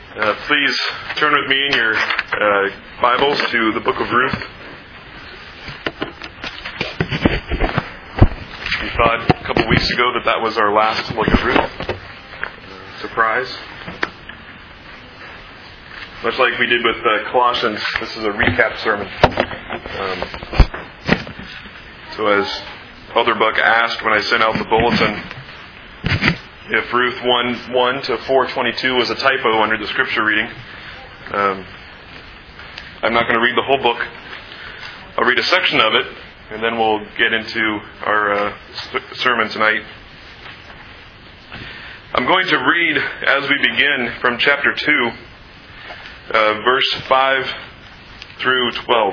Please turn with me in your Bibles to the book of Ruth. We thought a couple weeks ago that was our last look at Ruth. Surprise. Much like we did with Colossians, this is a recap sermon. So as Elder Buck asked when I sent out the bulletin, if Ruth 1:1 to 4:22 was a typo under the scripture reading, I'm not going to read the whole book. I'll read a section of it, and then we'll get into our sermon tonight. I'm going to read, as we begin, from chapter 2, verse 5 through 12.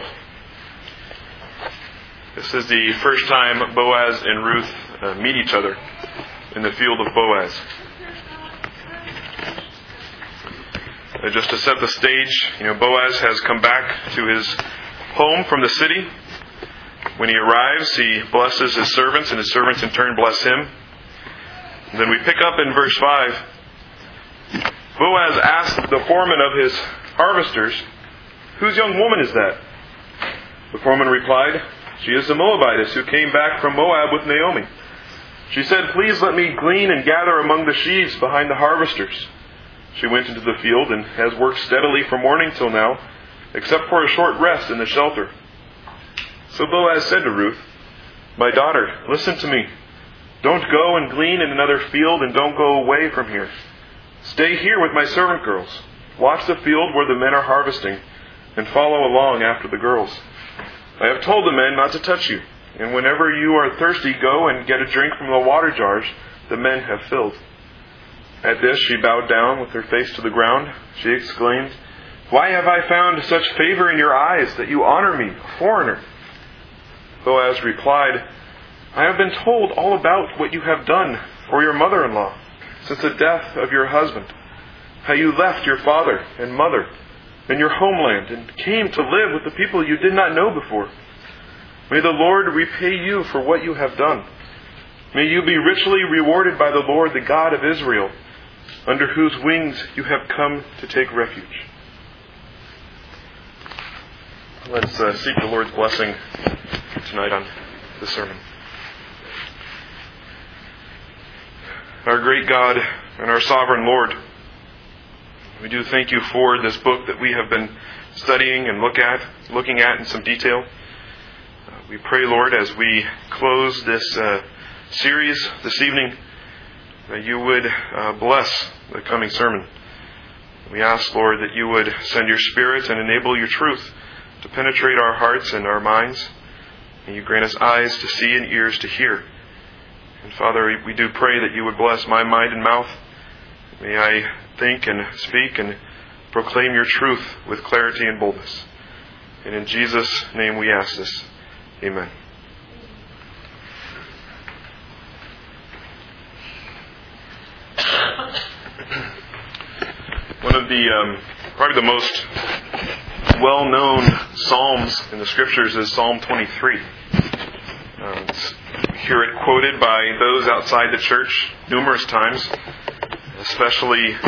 This is the first time Boaz and Ruth meet each other in the field of Boaz. Just to set the stage, Boaz has come back to his home from the city. When he arrives, he blesses his servants, and his servants in turn bless him. And then we pick up in verse 5. Boaz asked the foreman of his harvesters, "Whose young woman is that?" The foreman replied, "She is the Moabitess who came back from Moab with Naomi. She said, 'Please let me glean and gather among the sheaves behind the harvesters.' She went into the field and has worked steadily from morning till now, except for a short rest in the shelter." So Boaz said to Ruth, "My daughter, listen to me. Don't go and glean in another field, and don't go away from here. Stay here with my servant girls. Watch the field where the men are harvesting, and follow along after the girls. I have told the men not to touch you, and whenever you are thirsty, go and get a drink from the water jars the men have filled." At this she bowed down with her face to the ground. She exclaimed, "Why have I found such favor in your eyes that you honor me, a foreigner?" Boaz replied, "I have been told all about what you have done for your mother-in-law since the death of your husband, how you left your father and mother and your homeland and came to live with the people you did not know before. May the Lord repay you for what you have done. May you be richly rewarded by the Lord, the God of Israel, under whose wings you have come to take refuge." Let's seek the Lord's blessing tonight on the sermon. Our great God and our sovereign Lord, we do thank you for this book that we have been studying and looking at in some detail. We pray, Lord, as we close this series this evening, that you would bless the coming sermon. We ask, Lord, that you would send your Spirit and enable your truth to penetrate our hearts and our minds. And you grant us eyes to see and ears to hear. And Father, we do pray that you would bless my mind and mouth. May I think and speak and proclaim your truth with clarity and boldness. And in Jesus' name we ask this. Amen. One of the probably the most well-known psalms in the Scriptures is Psalm 23. We hear it quoted by those outside the church numerous times, especially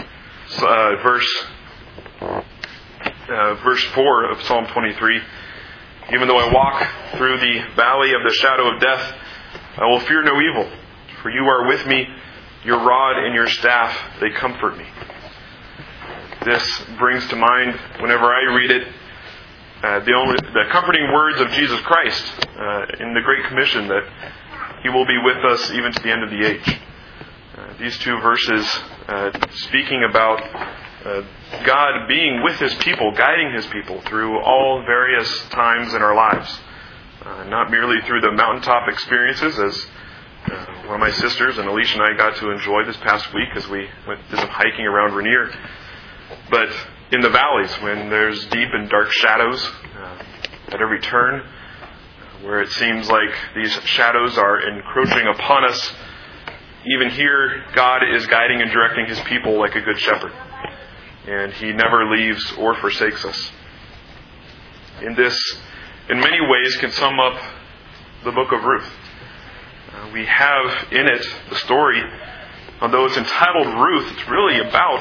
verse 4 of Psalm 23. "Even though I walk through the valley of the shadow of death, I will fear no evil, for you are with me. Your rod and your staff, they comfort me." This brings to mind, whenever I read it, the comforting words of Jesus Christ in the Great Commission, that He will be with us even to the end of the age. These two verses speaking about God being with His people, guiding His people through all various times in our lives. Not merely through the mountaintop experiences, as one of my sisters and Alicia and I got to enjoy this past week as we did some hiking around Rainier, but in the valleys when there's deep and dark shadows at every turn, where it seems like these shadows are encroaching upon us. Even here, God is guiding and directing His people like a good shepherd. And He never leaves or forsakes us. In this, in many ways, can sum up the book of Ruth. We have in it the story, although it's entitled Ruth, it's really about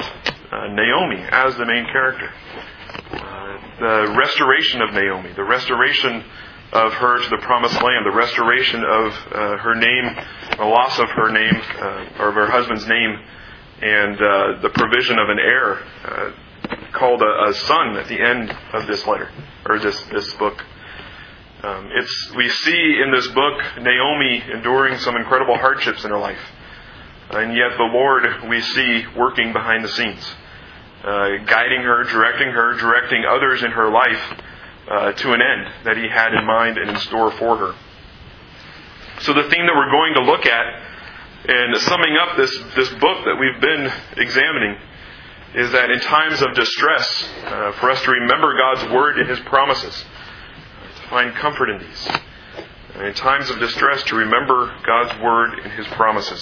Naomi as the main character. The restoration of Naomi, the restoration of her to the promised land, the restoration of her name, the loss of her name, or of her husband's name, and the provision of an heir called a son at the end of this letter, or this book. We see in this book Naomi enduring some incredible hardships in her life. And yet the Lord we see working behind the scenes, guiding her, directing others in her life to an end that He had in mind and in store for her. So the theme that we're going to look at, and summing up this book that we've been examining, is that in times of distress, for us to remember God's Word and His promises, to find comfort in these. And in times of distress, to remember God's Word and His promises.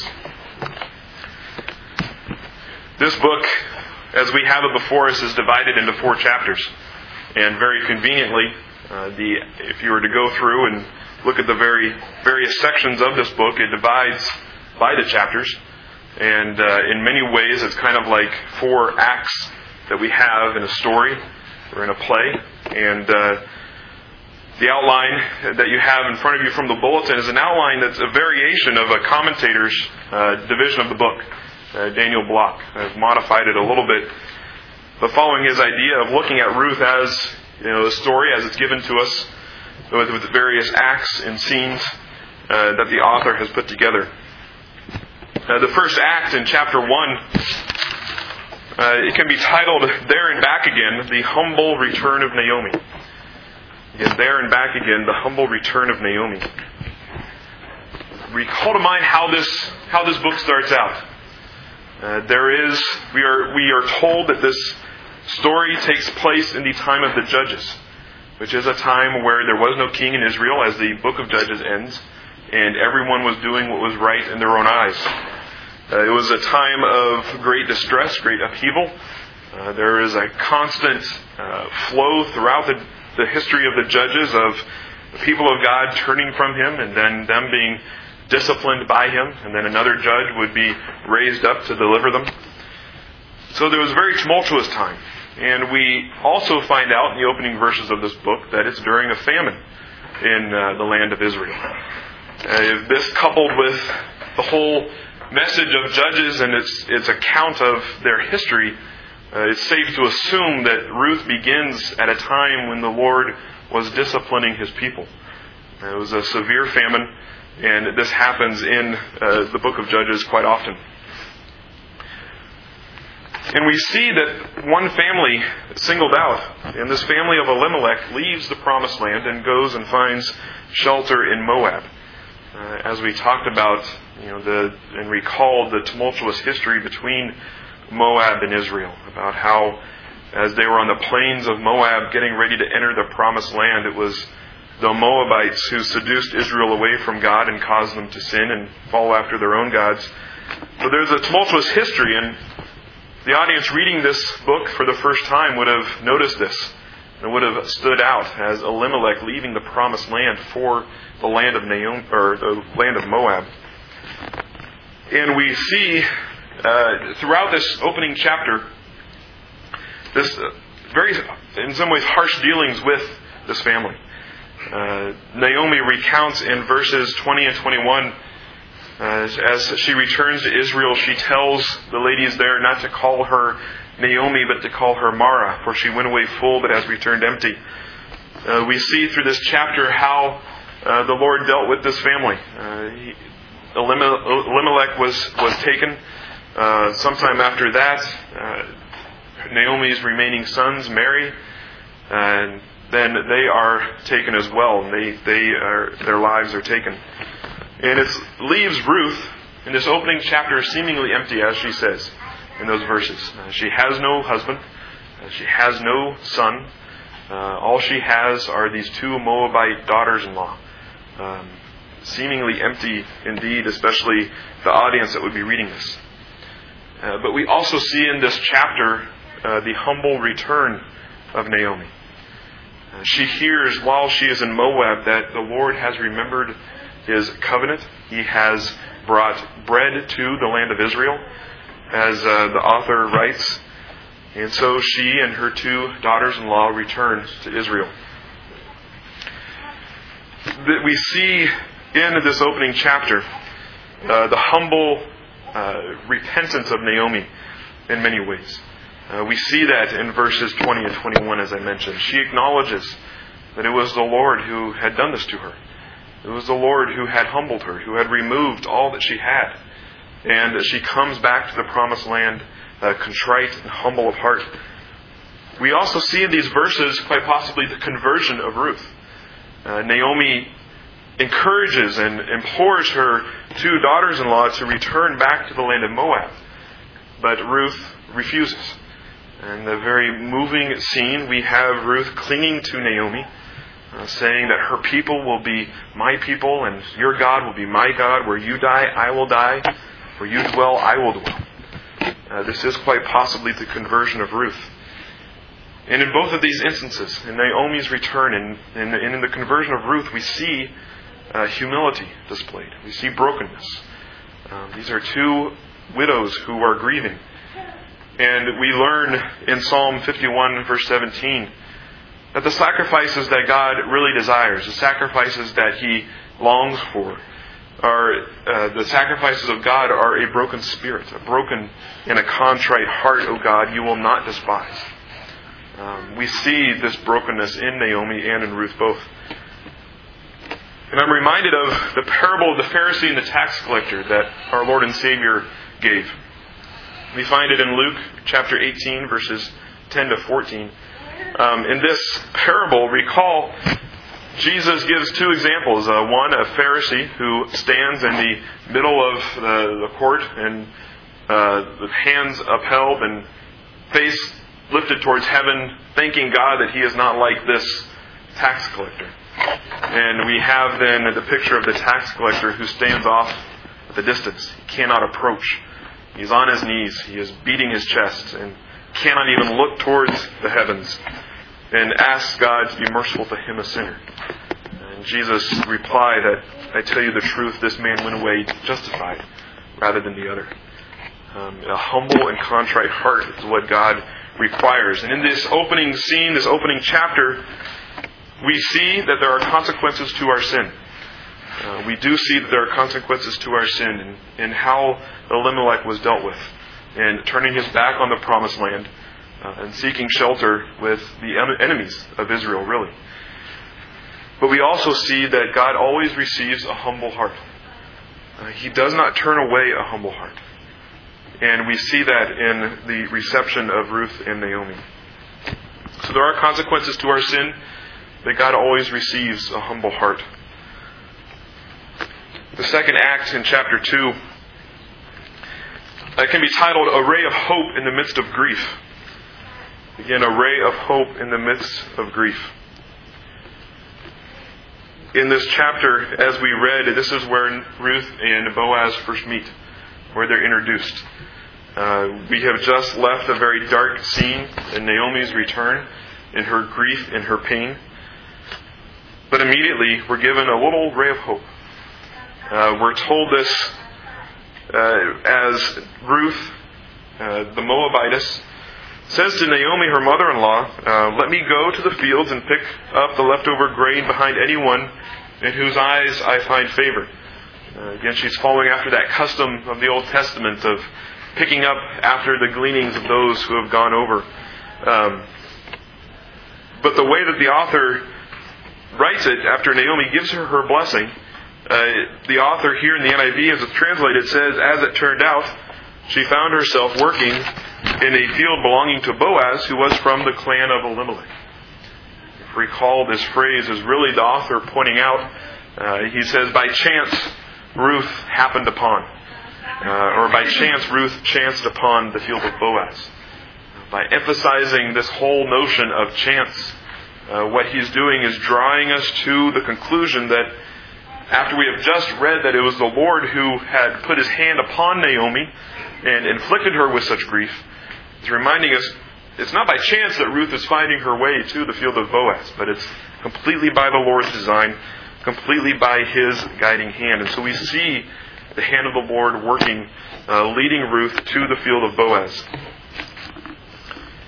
This book, as we have it before us, is divided into 4 chapters. And very conveniently, if you were to go through and look at the various sections of this book, it divides by the chapters. And in many ways, it's kind of like 4 acts that we have in a story or in a play. And the outline that you have in front of you from the bulletin is an outline that's a variation of a commentator's division of the book. Daniel Block has modified it a little bit, but following his idea of looking at Ruth as the story as it's given to us, with various acts and scenes that the author has put together. The first act in chapter 1, it can be titled "There and Back Again: The Humble Return of Naomi." Again, there and back again, the humble return of Naomi. Recall to mind how this book starts out. We are told that this story takes place in the time of the Judges, which is a time where there was no king in Israel as the book of Judges ends, and everyone was doing what was right in their own eyes. It was a time of great distress, great upheaval. There is a constant flow throughout the history of the Judges of the people of God turning from Him and then them being disciplined by Him, and then another judge would be raised up to deliver them. So there was a very tumultuous time. And we also find out in the opening verses of this book that it's during a famine in the land of Israel. This coupled with the whole message of Judges and its account of their history, it's safe to assume that Ruth begins at a time when the Lord was disciplining His people. It was a severe famine, and this happens in the book of Judges quite often. And we see that one family singled out, and this family of Elimelech leaves the promised land and goes and finds shelter in Moab. As we talked about, and recalled the tumultuous history between Moab and Israel, about how as they were on the plains of Moab getting ready to enter the promised land, it was the Moabites who seduced Israel away from God and caused them to sin and follow after their own gods. So there's a tumultuous history, and the audience reading this book for the first time would have noticed this. It would have stood out as Elimelech leaving the promised land for the land of the land of Moab. And we see throughout this opening chapter this very, in some ways, harsh dealings with this family. Naomi recounts in verses 20 and 21, as she returns to Israel, she tells the ladies there not to call her Naomi, but to call her Mara, for she went away full, but has returned empty. We see through this chapter how the Lord dealt with this family. Elimelech was taken. Sometime after that, Naomi's remaining sons marry, and then they are taken as well. Their lives are taken. And it leaves Ruth in this opening chapter seemingly empty, as she says in those verses. She has no husband. She has no son. All she has are these 2 Moabite daughters-in-law. Seemingly empty indeed, especially the audience that would be reading this. But we also see in this chapter the humble return of Naomi. She hears while she is in Moab that the Lord has remembered His covenant. He has brought bread to the land of Israel. As the author writes, And so she and her 2 daughters-in-law returned to Israel. We see in this opening chapter the humble repentance of Naomi in many ways. We see that in verses 20 and 21, as I mentioned. She acknowledges that it was the Lord who had done this to her. It was the Lord who had humbled her, who had removed all that she had. And she comes back to the promised land contrite and humble of heart. We also see in these verses quite possibly the conversion of Ruth. Naomi encourages and implores her 2 daughters-in-law to return back to the land of Moab. But Ruth refuses. And the very moving scene, we have Ruth clinging to Naomi, saying that her people will be my people and your God will be my God. Where you die, I will die. Where you dwell, I will dwell. This is quite possibly the conversion of Ruth. And in both of these instances, in Naomi's return and in the conversion of Ruth, we see humility displayed. We see brokenness. These are 2 widows who are grieving. And we learn in Psalm 51, verse 17, that the sacrifices that God really desires, the sacrifices that He longs for, are the sacrifices of God are a broken spirit, a broken and a contrite heart, O God, you will not despise. We see this brokenness in Naomi and in Ruth both. And I'm reminded of the parable of the Pharisee and the tax collector that our Lord and Savior gave. We find it in Luke chapter 18, verses 10 to 14. In this parable, recall, Jesus gives 2 examples. One, a Pharisee who stands in the middle of the court and with hands upheld and face lifted towards heaven, thanking God that he is not like this tax collector. And we have then the picture of the tax collector who stands off at the distance. He cannot approach. He's on his knees. He is beating his chest and cannot even look towards the heavens and asks God to be merciful to him, a sinner. And Jesus replied that, I tell you the truth, this man went away justified rather than the other. A humble and contrite heart is what God requires. And in this opening scene, this opening chapter, we see that there are consequences to our sin. We do see that there are consequences to our sin and how Elimelech was dealt with, and turning his back on the promised land and seeking shelter with the enemies of Israel, really. But we also see that God always receives a humble heart. He does not turn away a humble heart. And we see that in the reception of Ruth and Naomi. So there are consequences to our sin, but God always receives a humble heart. The second act in chapter 2 can be titled A Ray of Hope in the Midst of Grief. Again, a ray of hope in the midst of grief. In this chapter, as we read, this is where Ruth and Boaz first meet, where they're introduced. We have just left a very dark scene in Naomi's return, in her grief, in her pain. But immediately, we're given a little ray of hope. We're told this as Ruth, the Moabitess, says to Naomi, her mother-in-law, let me go to the fields and pick up the leftover grain behind anyone in whose eyes I find favor. Again, she's following after that custom of the Old Testament of picking up after the gleanings of those who have gone over. But the way that the author writes it, after Naomi gives her her blessing, the author here in the NIV, as it's translated, says, as it turned out, she found herself working in a field belonging to Boaz, who was from the clan of Elimelech. If you recall, this phrase is really the author pointing out, he says, by chance Ruth happened upon, or by chance Ruth chanced upon the field of Boaz. By emphasizing this whole notion of chance, what he's doing is drawing us to the conclusion that after we have just read that it was the Lord who had put his hand upon Naomi and inflicted her with such grief, it's reminding us it's not by chance that Ruth is finding her way to the field of Boaz, but it's completely by the Lord's design, completely by his guiding hand. And so we see the hand of the Lord working, leading Ruth to the field of Boaz.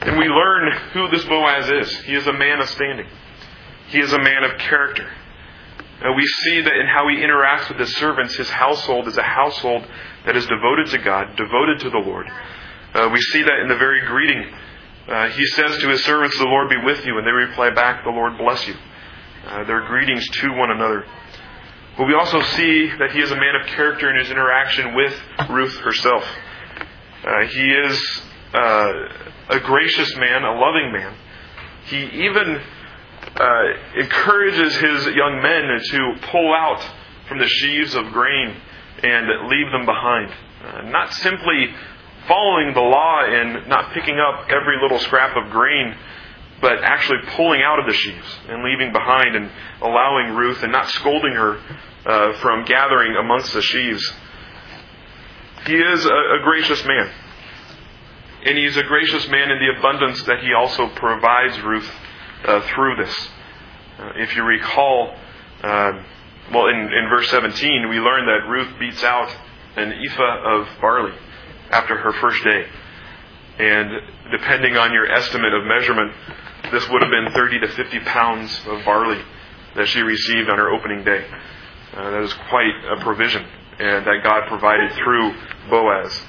And we learn who this Boaz is. He is a man of standing. He is a man of character. We see that in how he interacts with his servants, his household is a household that is devoted to God, devoted to the Lord. We see that in the very greeting. He says to his servants, "The Lord be with you," and they reply back, "The Lord bless you." Their greetings to one another. But we also see that he is a man of character in his interaction with Ruth herself. He is a gracious man, a loving man. He even encourages his young men to pull out from the sheaves of grain and leave them behind. Not simply following the law and not picking up every little scrap of grain, but actually pulling out of the sheaves and leaving behind and allowing Ruth and not scolding her from gathering amongst the sheaves. He is a gracious man. And he's a gracious man in the abundance that he also provides Ruth through this. If you recall, in verse 17, we learn that Ruth beats out an ephah of barley after her first day. And depending on your estimate of measurement, this would have been 30 to 50 pounds of barley that she received on her opening day. That is quite a provision, and that God provided through Boaz.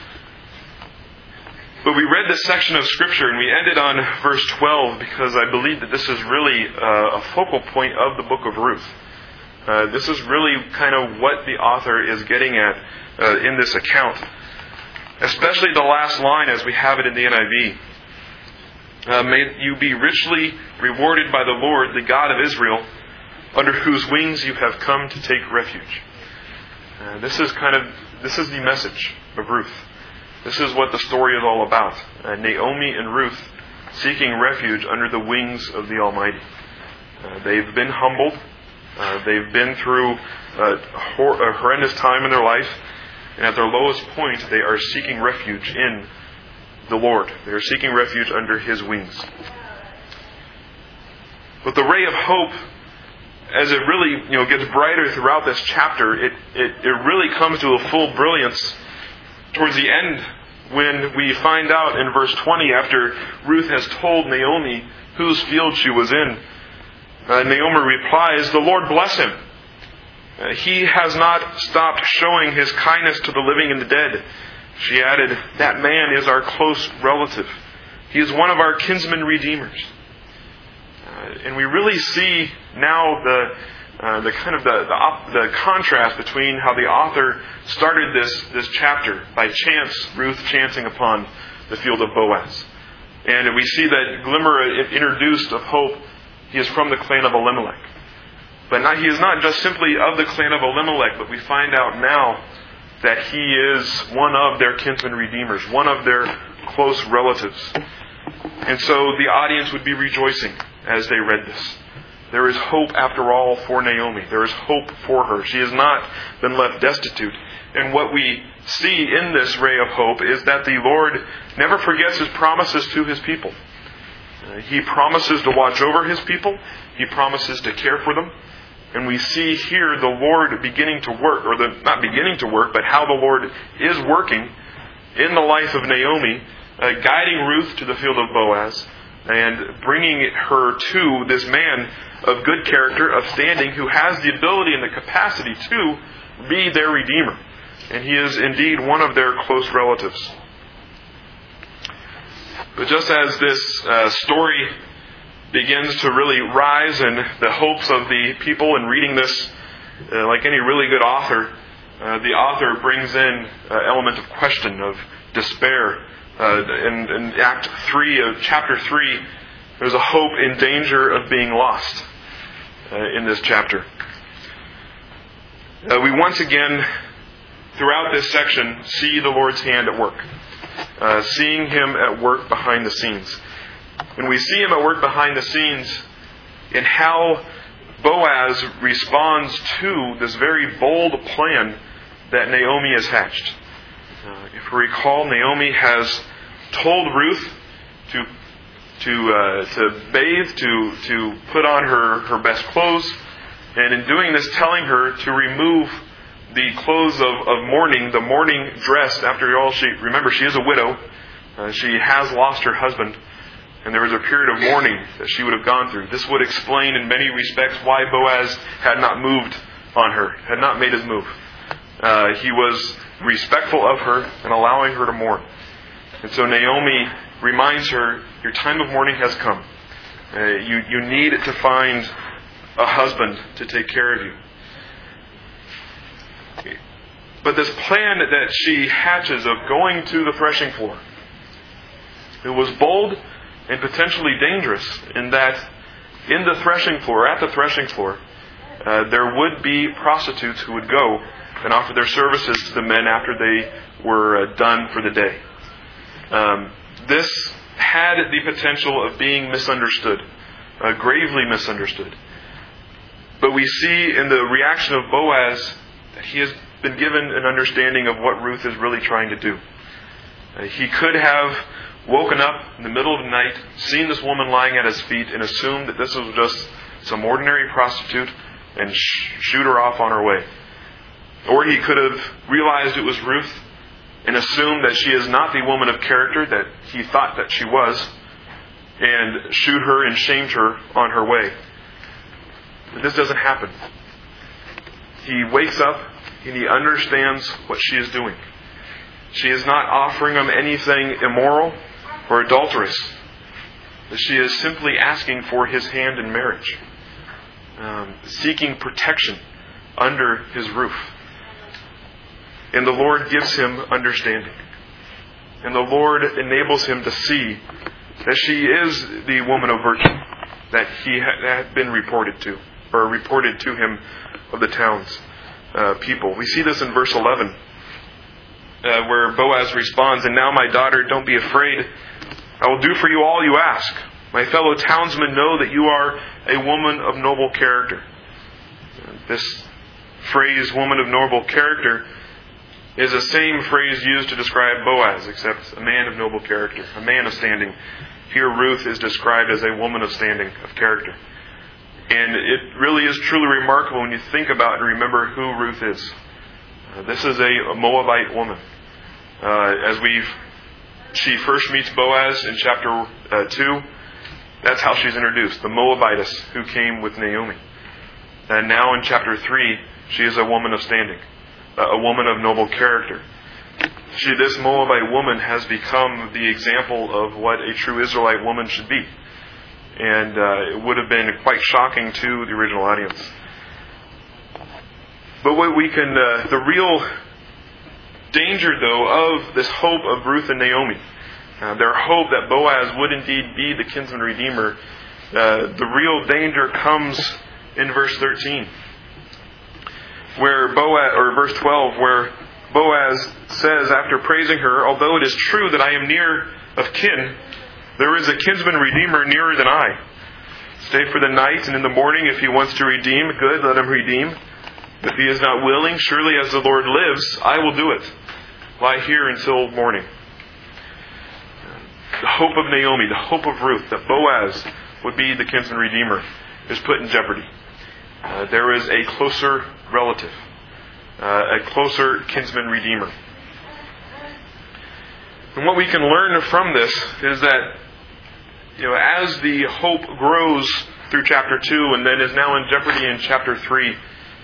But we read this section of Scripture, and we ended on verse 12 because I believe that this is really a focal point of the book of Ruth. This is really kind of what the author is getting at in this account. Especially the last line as we have it in the NIV. May you be richly rewarded by the Lord, the God of Israel, under whose wings you have come to take refuge. This is the message of Ruth. This is what the story is all about. Naomi and Ruth seeking refuge under the wings of the Almighty. They've been humbled. They've been through a horrendous time in their life. And at their lowest point, they are seeking refuge in the Lord. They are seeking refuge under His wings. But the ray of hope, as it really gets brighter throughout this chapter, it really comes to a full brilliance towards the end when we find out in verse 20, after Ruth has told Naomi whose field she was in, Naomi replies, "The Lord bless him. He has not stopped showing His kindness to the living and the dead." She added, "That man is our close relative. He is one of our kinsman redeemers." And we really see now the contrast between how the author started this chapter by chance, Ruth chancing upon the field of Boaz. And we see that glimmer introduced of hope. He is from the clan of Elimelech. But he is not just simply of the clan of Elimelech, but we find out now that he is one of their kinsman redeemers, one of their close relatives. And so the audience would be rejoicing as they read this. There is hope after all for Naomi. There is hope for her. She has not been left destitute. And what we see in this ray of hope is that the Lord never forgets His promises to His people. He promises to watch over His people. He promises to care for them. And we see here the Lord beginning to work, or not beginning to work, but how the Lord is working in the life of Naomi, guiding Ruth to the field of Boaz, and bringing her to this man of good character, of standing, who has the ability and the capacity to be their Redeemer. And he is indeed one of their close relatives. But just as this story begins to really rise in the hopes of the people in reading this, like any really good author, the author brings in an element of question, of despair. In Act 3 of chapter 3, there's a hope in danger of being lost in this chapter. We once again, throughout this section, see the Lord's hand at work. Seeing Him at work behind the scenes. When we see Him at work behind the scenes in how Boaz responds to this very bold plan that Naomi has hatched. If we recall, Naomi has told Ruth to bathe, to put on her best clothes, and in doing this, telling her to remove the clothes of mourning, the mourning dress. After all, she is a widow, She has lost her husband, and there was a period of mourning that she would have gone through. This would explain in many respects why Boaz had not moved on her, had not made his move. He was respectful of her and allowing her to mourn. And so Naomi reminds her, your time of mourning has come. You need to find a husband to take care of you. But this plan that she hatches of going to the threshing floor, it was bold and potentially dangerous in that in the threshing floor, at the threshing floor, there would be prostitutes who would go and offer their services to the men after they were done for the day. This had the potential of being misunderstood, gravely misunderstood. But we see in the reaction of Boaz that he has been given an understanding of what Ruth is really trying to do. He could have woken up in the middle of the night, seen this woman lying at his feet, and assumed that this was just some ordinary prostitute and shoot her off on her way. Or he could have realized it was Ruth and assumed that she is not the woman of character that he thought that she was, and shoot her and shamed her on her way. But this doesn't happen. He wakes up and he understands what she is doing. She is not offering him anything immoral or adulterous. She is simply asking for his hand in marriage, seeking protection under his roof. And the Lord gives him understanding. And the Lord enables him to see that she is the woman of virtue that he had been reported to him of the town's people. We see this in verse 11, where Boaz responds, "And now, my daughter, don't be afraid. I will do for you all you ask. My fellow townsmen know that you are a woman of noble character." This phrase, woman of noble character, is the same phrase used to describe Boaz, except a man of noble character, a man of standing. Here Ruth is described as a woman of standing, of character. And it really is truly remarkable when you think about and remember who Ruth is. This is a Moabite woman. She first meets Boaz in chapter 2. That's how she's introduced, the Moabitess who came with Naomi. And now in chapter 3, she is a woman of standing, a woman of noble character. This Moabite woman has become the example of what a true Israelite woman should be. And it would have been quite shocking to the original audience. But what the real danger, though, of this hope of Ruth and Naomi, their hope that Boaz would indeed be the kinsman redeemer, the real danger comes in verse 13, verse 12, where Boaz says, after praising her, "Although it is true that I am near of kin, there is a kinsman redeemer nearer than I. Stay for the night, and in the morning, if he wants to redeem, good, let him redeem. If he is not willing, surely as the Lord lives, I will do it. Lie here until morning." The hope of Naomi, the hope of Ruth, that Boaz would be the kinsman redeemer, is put in jeopardy. There is a closer relative, a closer kinsman redeemer. And what we can learn from this is that, as the hope grows through chapter 2 and then is now in jeopardy in chapter 3,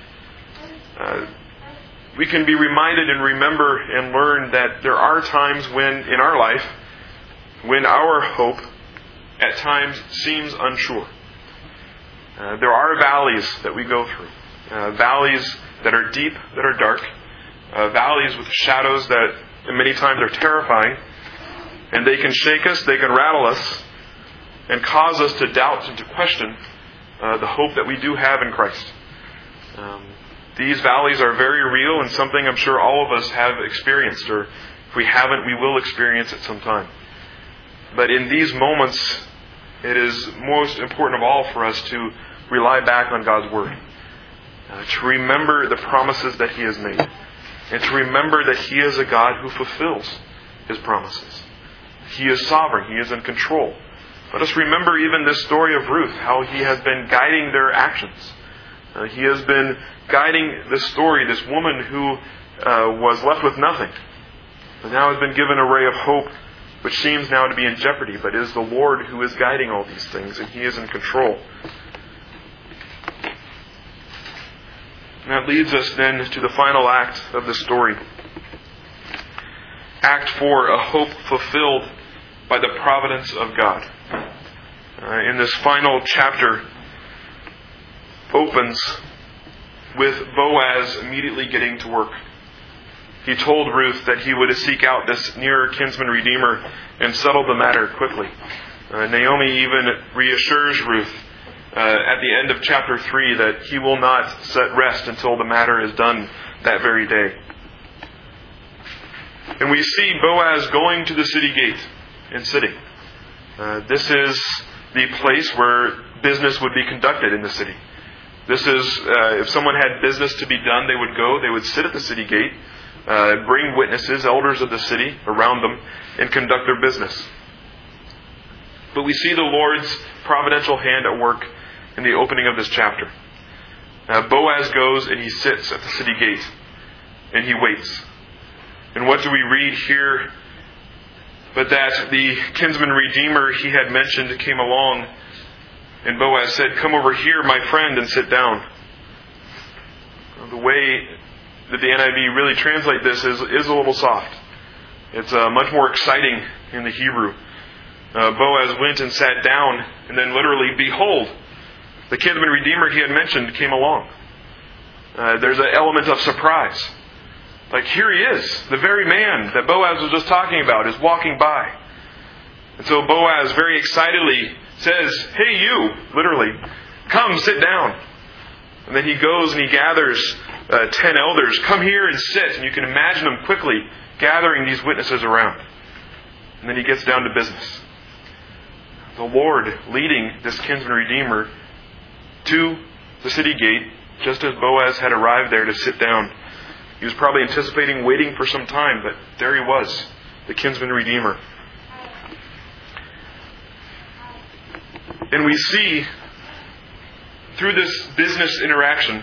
we can be reminded and remember and learn that there are times in our life, when our hope at times seems unsure. There are valleys that we go through. Valleys that are deep, that are dark. Valleys with shadows that many times are terrifying. And they can shake us, they can rattle us, and cause us to doubt and to question the hope that we do have in Christ. These valleys are very real and something I'm sure all of us have experienced, or if we haven't, we will experience at some time. But in these moments, it is most important of all for us to rely back on God's Word. To remember the promises that He has made. And to remember that He is a God who fulfills His promises. He is sovereign. He is in control. Let us remember even this story of Ruth, how He has been guiding their actions. He has been guiding this story, this woman who was left with nothing, but now has been given a ray of hope which seems now to be in jeopardy, but it is the Lord who is guiding all these things, and He is in control. And that leads us then to the final act of the story. Act 4, a hope fulfilled by the providence of God. In this final chapter opens with Boaz immediately getting to work. He told Ruth that he would seek out this nearer kinsman redeemer and settle the matter quickly. Naomi even reassures Ruth at the end of chapter 3 that he will not set rest until the matter is done that very day. And we see Boaz going to the city gate and sitting. This is the place where business would be conducted in the city. This is, if someone had business to be done, they would go, they would sit at the city gate, bring witnesses, elders of the city around them, and conduct their business. But we see the Lord's providential hand at work in the opening of this chapter. Boaz goes and he sits at the city gate, and he waits. And what do we read here? But that the kinsman redeemer he had mentioned came along, and Boaz said, "Come over here, my friend, and sit down." The way that the NIV really translate this is a little soft. It's much more exciting in the Hebrew. Boaz went and sat down, and then literally, behold, the kinsman redeemer he had mentioned came along. There's an element of surprise. Like, here he is, the very man that Boaz was just talking about is walking by. And so Boaz very excitedly says, "Hey you," literally, "come sit down." And then he goes and he gathers 10 elders, "Come here and sit." And you can imagine them quickly gathering these witnesses around. And then he gets down to business. The Lord leading this kinsman redeemer to the city gate, just as Boaz had arrived there to sit down. He was probably anticipating waiting for some time, but there he was, the kinsman redeemer. And we see, through this business interaction,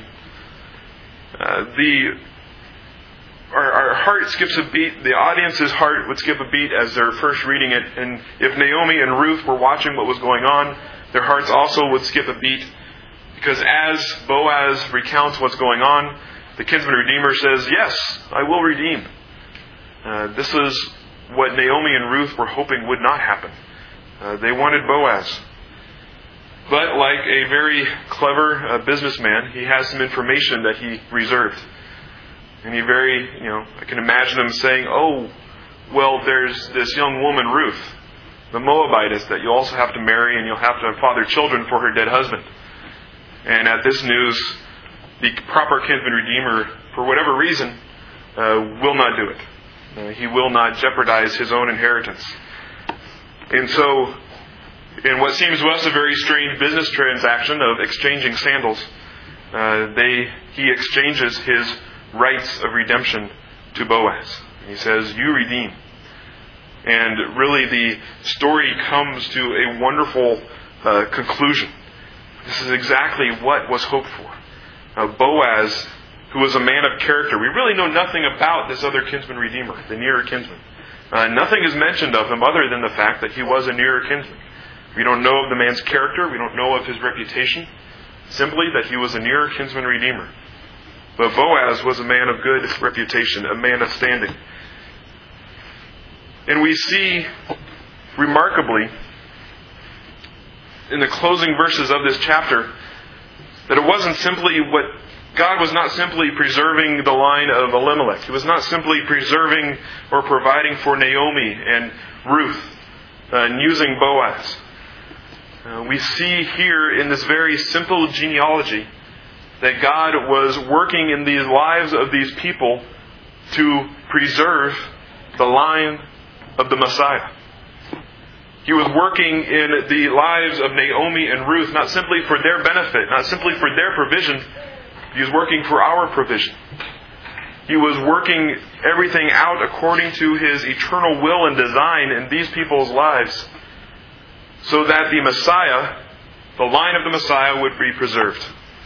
our heart skips a beat. The audience's heart would skip a beat as they're first reading it. And if Naomi and Ruth were watching what was going on, their hearts also would skip a beat. Because as Boaz recounts what's going on, the kinsman redeemer says, "Yes, I will redeem." This is what Naomi and Ruth were hoping would not happen. They wanted Boaz. But like a very clever businessman, he has some information that he reserved. And he I can imagine him saying, "Oh, well, there's this young woman, Ruth, the Moabitess, that you'll also have to marry, and you'll have to father children for her dead husband." And at this news, the proper kinsman redeemer, for whatever reason, will not do it. He will not jeopardize his own inheritance. And so, in what seems to us a very strange business transaction of exchanging sandals, he exchanges his rights of redemption to Boaz. He says, "You redeem." And really the story comes to a wonderful conclusion. This is exactly what was hoped for. Boaz, who was a man of character. We really know nothing about this other kinsman redeemer, the nearer kinsman. Nothing is mentioned of him other than the fact that he was a nearer kinsman. We don't know of the man's character. We don't know of his reputation. Simply that he was a nearer kinsman redeemer. But Boaz was a man of good reputation, a man of standing. And we see, remarkably, in the closing verses of this chapter, that it wasn't simply God was not simply preserving the line of Elimelech. He was not simply preserving or providing for Naomi and Ruth and using Boaz. We see here in this very simple genealogy that God was working in the lives of these people to preserve the line of the Messiah. He was working in the lives of Naomi and Ruth, not simply for their benefit, not simply for their provision. He was working for our provision. He was working everything out according to His eternal will and design in these people's lives, so that the Messiah, the line of the Messiah, would be preserved.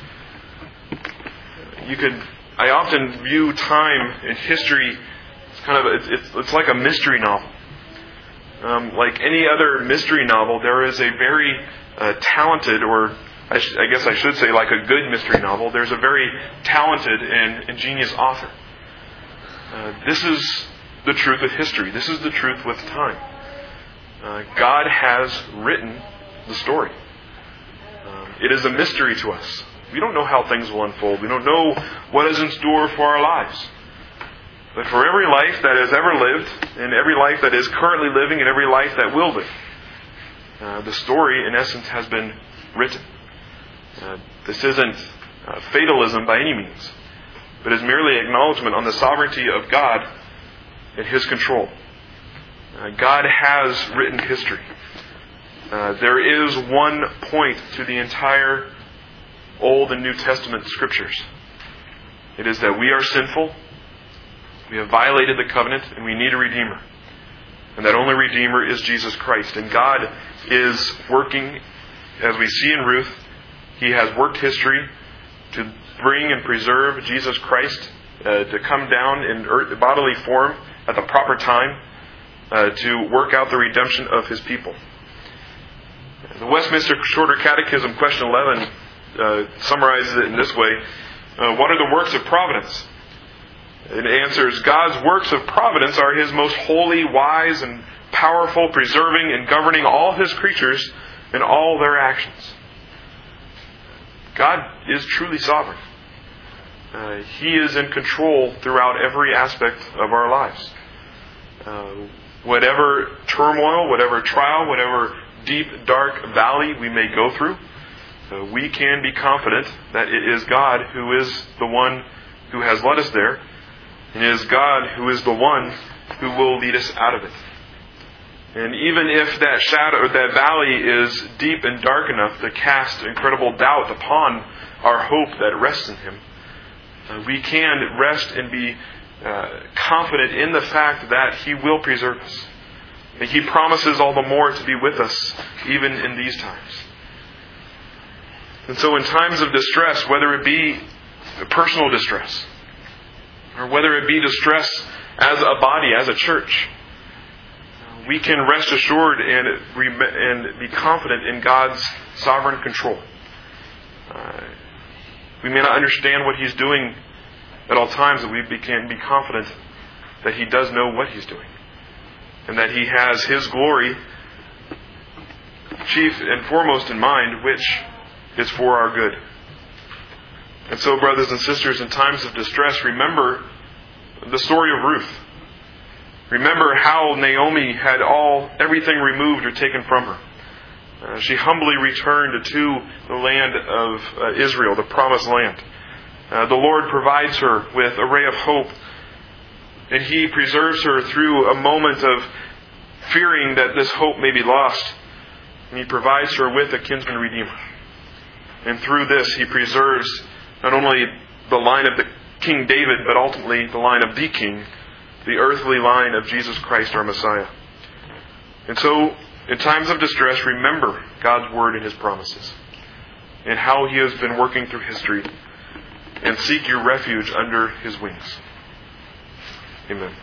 I often view time in history, it's like a mystery novel. Like any other mystery novel, there is a very talented, or I guess I should say like a good mystery novel, there's a very talented and ingenious author. This is the truth of history. This is the truth with time. God has written the story. It is a mystery to us. We don't know how things will unfold. We don't know what is in store for our lives. But for every life that has ever lived, and every life that is currently living, and every life that will live, the story, in essence, has been written. This isn't fatalism by any means, but is merely acknowledgement on the sovereignty of God and His control. God has written history. There is one point to the entire Old and New Testament Scriptures. It is that we are sinful, we have violated the covenant, and we need a Redeemer. And that only Redeemer is Jesus Christ. And God is working, as we see in Ruth, He has worked history to bring and preserve Jesus Christ, to come down in bodily form at the proper time, to work out the redemption of His people. The Westminster Shorter Catechism, question 11, summarizes it in this way. What are the works of providence? It answers, God's works of providence are His most holy, wise, and powerful, preserving and governing all His creatures in all their actions. God is truly sovereign. He is in control throughout every aspect of our lives. Whatever turmoil, whatever trial, whatever deep, dark valley we may go through, we can be confident that it is God who is the one who has led us there, and it is God who is the one who will lead us out of it. And even if that shadow or that valley is deep and dark enough to cast incredible doubt upon our hope that rests in Him, we can rest and be confident in the fact that He will preserve us. And He promises all the more to be with us even in these times. And so in times of distress, whether it be personal distress, or whether it be distress as a body, as a church, we can rest assured and be confident in God's sovereign control. We may not understand what He's doing at all times, but we can be confident that He does know what He's doing, and that He has His glory chief and foremost in mind, which is for our good. And so, brothers and sisters, in times of distress, remember the story of Ruth. Remember how Naomi had everything removed or taken from her. She humbly returned to the land of Israel, the promised land. The Lord provides her with a ray of hope, and He preserves her through a moment of fearing that this hope may be lost. And He provides her with a kinsman redeemer. And through this, He preserves not only the line of the King David, but ultimately the line of the King, the earthly line of Jesus Christ, our Messiah. And so, in times of distress, remember God's Word and His promises, and how He has been working through history, and seek your refuge under His wings. Amen.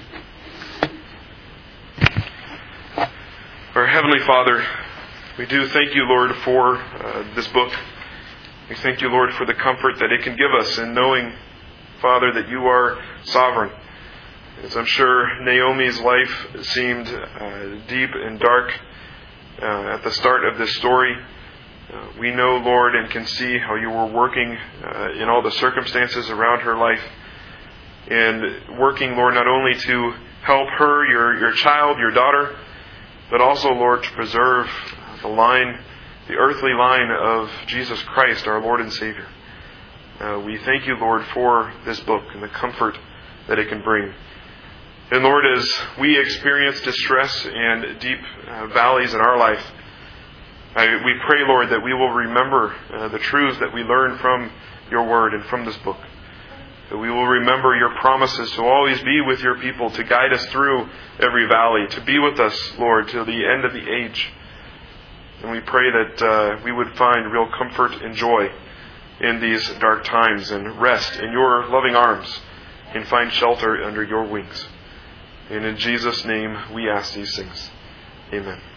Our Heavenly Father, we do thank You, Lord, for this book. We thank You, Lord, for the comfort that it can give us in knowing, Father, that You are sovereign. As I'm sure Naomi's life seemed deep and dark at the start of this story, we know, Lord, and can see how You were working in all the circumstances around her life, and working, Lord, not only to help her, your child, your daughter, but also, Lord, to preserve the earthly line of Jesus Christ, our Lord and Savior. We thank You, Lord, for this book and the comfort that it can bring. And Lord, as we experience distress and deep valleys in our life, we pray, Lord, that we will remember the truths that we learn from Your Word and from this book. That we will remember Your promises to always be with Your people, to guide us through every valley, to be with us, Lord, till the end of the age. And we pray that we would find real comfort and joy in these dark times, and rest in Your loving arms, and find shelter under Your wings. And in Jesus' name we ask these things. Amen.